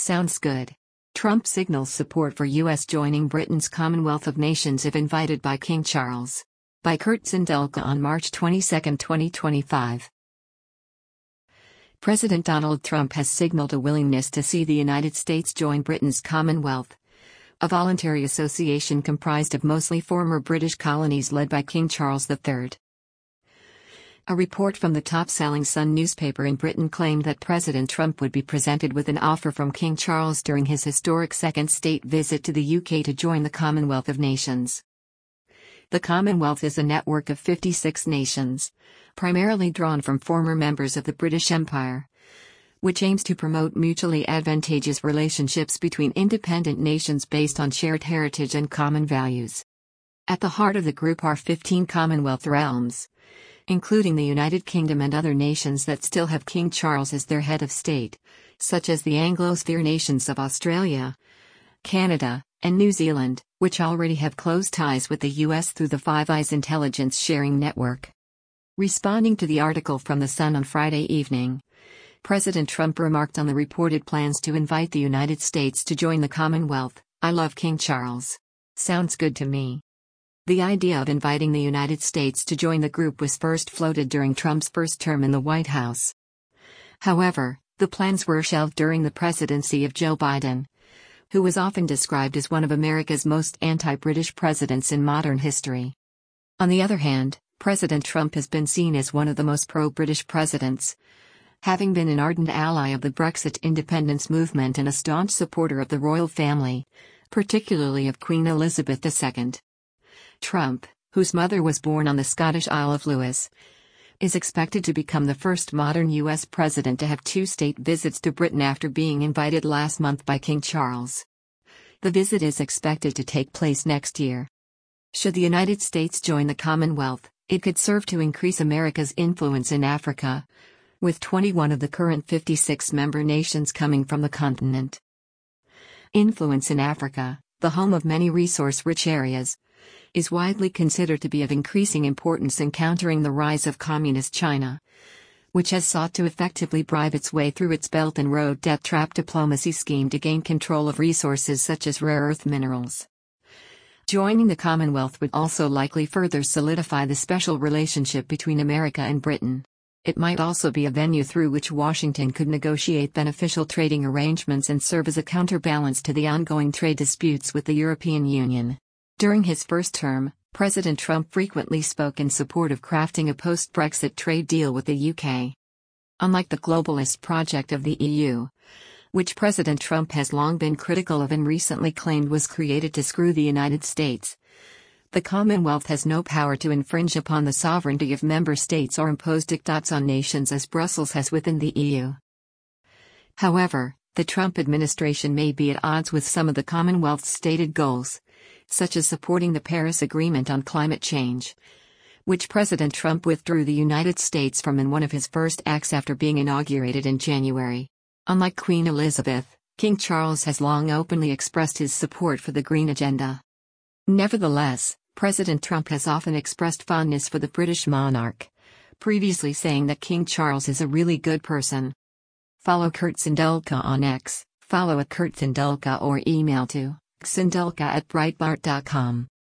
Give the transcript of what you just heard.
Sounds good. Trump signals support for U.S. joining Britain's Commonwealth of Nations if invited by King Charles. By Kurt Sindelka on March 22, 2025. President Donald Trump has signaled a willingness to see the United States join Britain's Commonwealth, a voluntary association comprised of mostly former British colonies led by King Charles III. A report from the top-selling Sun newspaper in Britain claimed that President Trump would be presented with an offer from King Charles during his historic second state visit to the UK to join the Commonwealth of Nations. The Commonwealth is a network of 56 nations, primarily drawn from former members of the British Empire, which aims to promote mutually advantageous relationships between independent nations based on shared heritage and common values. At the heart of the group are 15 Commonwealth realms, including the United Kingdom and other nations that still have King Charles as their head of state, such as the Anglosphere nations of Australia, Canada, and New Zealand, which already have close ties with the U.S. through the Five Eyes intelligence sharing network. Responding to the article from The Sun on Friday evening, President Trump remarked on the reported plans to invite the United States to join the Commonwealth. "I love King Charles. Sounds good to me." The idea of inviting the United States to join the group was first floated during Trump's first term in the White House. However, the plans were shelved during the presidency of Joe Biden, who was often described as one of America's most anti-British presidents in modern history. On the other hand, President Trump has been seen as one of the most pro-British presidents, having been an ardent ally of the Brexit independence movement and a staunch supporter of the royal family, particularly of Queen Elizabeth II. Trump, whose mother was born on the Scottish Isle of Lewis, is expected to become the first modern U.S. president to have two state visits to Britain after being invited last month by King Charles. The visit is expected to take place next year. Should the United States join the Commonwealth, it could serve to increase America's influence in Africa, with 21 of the current 56 member nations coming from the continent. Influence in Africa, the home of many resource-rich areas, is widely considered to be of increasing importance in countering the rise of Communist China, which has sought to effectively bribe its way through its Belt and Road debt trap diplomacy scheme to gain control of resources such as rare earth minerals. Joining the Commonwealth would also likely further solidify the special relationship between America and Britain. It might also be a venue through which Washington could negotiate beneficial trading arrangements and serve as a counterbalance to the ongoing trade disputes with the European Union. During his first term, President Trump frequently spoke in support of crafting a post-Brexit trade deal with the UK. Unlike the globalist project of the EU, which President Trump has long been critical of and recently claimed was created to screw the United States, the Commonwealth has no power to infringe upon the sovereignty of member states or impose diktats on nations as Brussels has within the EU. However, the Trump administration may be at odds with some of the Commonwealth's stated goals, such as supporting the Paris Agreement on climate change, which President Trump withdrew the United States from in one of his first acts after being inaugurated in January. Unlike Queen Elizabeth, King Charles has long openly expressed his support for the Green Agenda. Nevertheless, President Trump has often expressed fondness for the British monarch, previously saying that King Charles is a really good person. Follow Kurt Sindelka on X, follow @KurtSindelka or email to sindelka@breitbart.com.